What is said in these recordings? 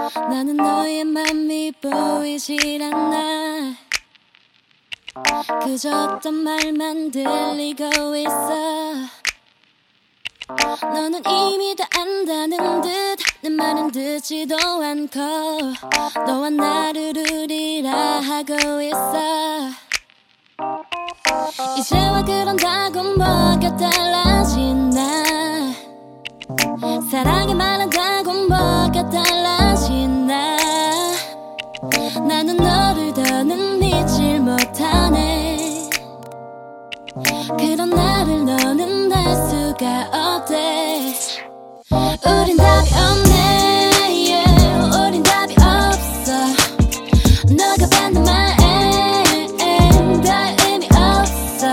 나는 너의 맘이 보이질 않아. 그저 어떤 말만 들리고 있어. 너는 이미 다 안다는 듯 내 말은 듣지도 않고 너와 나를 우리라 하고 있어. 이제와 그런다고 뭐가 달라지나. 사랑해 말한다고 뭐가 달라지나. 나는 너를 더는 믿질 못하네. 그런 나를 너는 알 수가 없대. 우린 답이 없네, yeah. 우린 답이 없어. 너가 받는 말엔 다 의미 없어.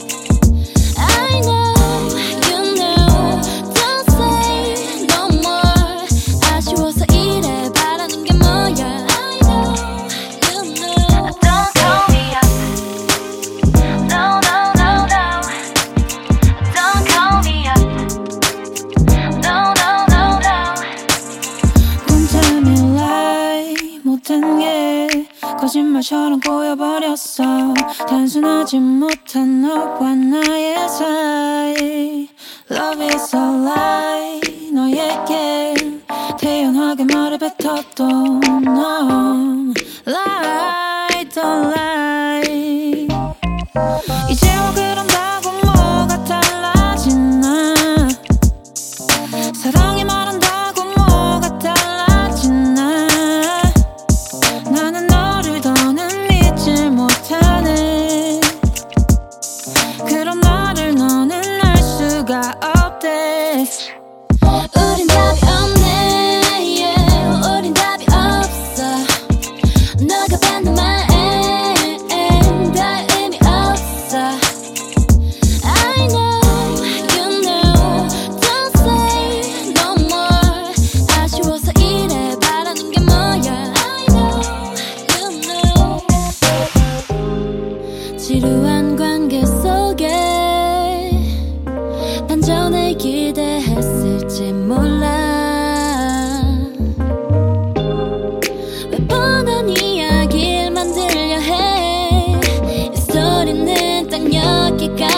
I know, you know, don't say no more. 아쉬워서 이래 바라는 게 뭐야. I know, you know. Don't call me up. No, no, no, no. Don't call me up. No, no, no, no. 꿈때문에 lie 못한 게 거짓말처럼 꼬여버렸어. 단순하지 못한 너와 나의 사이. Love is a lie. 너에게 태연하게 말을 뱉어도 넌 lie, don't lie. 이제와 그런다고 뭐가 달라지나. 사랑해 말한다고 뭐가 달라지나. 나는 너를 더는 믿질 못하네. 그런 나를 너는 알 수가 없대. 우린 답이 없네, yeah. 우린 답이 없어. 너가 받는 말엔 다 의미 없어. I know, you know, don't say no more. 아쉬워서 이래 바라는 게 뭐야. I know, you know. 지루한 관계 속에 반전을 기대했을지 몰라. 왜 뻔한 이야기를 만들려 해. 이 스토리는 딱 여기까지.